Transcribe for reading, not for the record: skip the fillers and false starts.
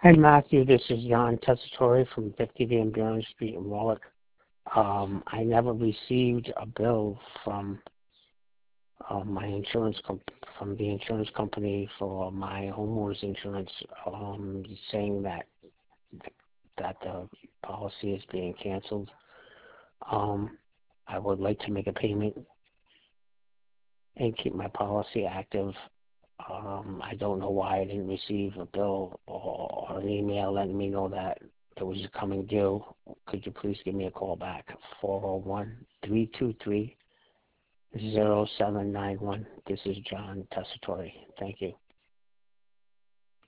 Hi, Matthew. This is Jan Tessitore from 50 Van Buren Street in Warwick. I never received a bill from my from the insurance company for my homeowner's insurance, saying that the policy is being canceled. I would like to make a payment and keep my policy active. I don't know why I didn't receive a bill or an email letting me know that it was coming due. Could you please give me a call back? 401-323-0791. This is John Tessitore. Thank you.